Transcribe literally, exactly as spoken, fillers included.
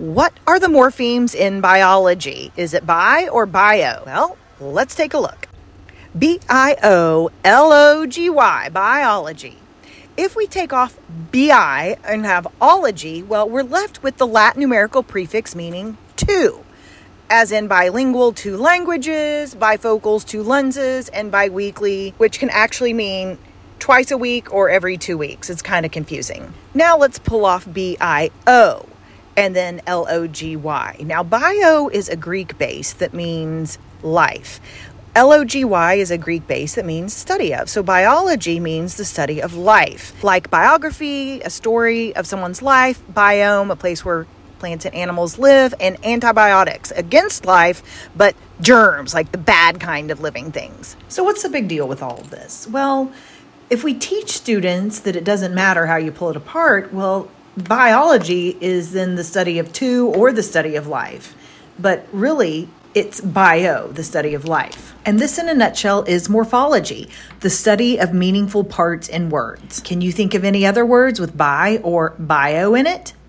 What are the morphemes in biology? Is it bi or bio? Well, let's take a look. B I O L O G Y, biology. If we take off bi and have ology, well, we're left with the Latin numerical prefix meaning two, as in bilingual, two languages, bifocals, two lenses, and biweekly, which can actually mean twice a week or every two weeks. It's kind of confusing. Now let's pull off B I O and then L O G Y. Now, bio is a Greek base that means life. L O G Y is a Greek base that means study of. So biology means the study of life. Like biography, a story of someone's life, biome, a place where plants and animals live, and antibiotics, against life, but germs, like the bad kind of living things. So what's the big deal with all of this? Well, if we teach students that it doesn't matter how you pull it apart, well, biology is then the study of two or the study of life. But really, it's bio, the study of life. And this in a nutshell is morphology, the study of meaningful parts in words. Can you think of any other words with bi or bio in it?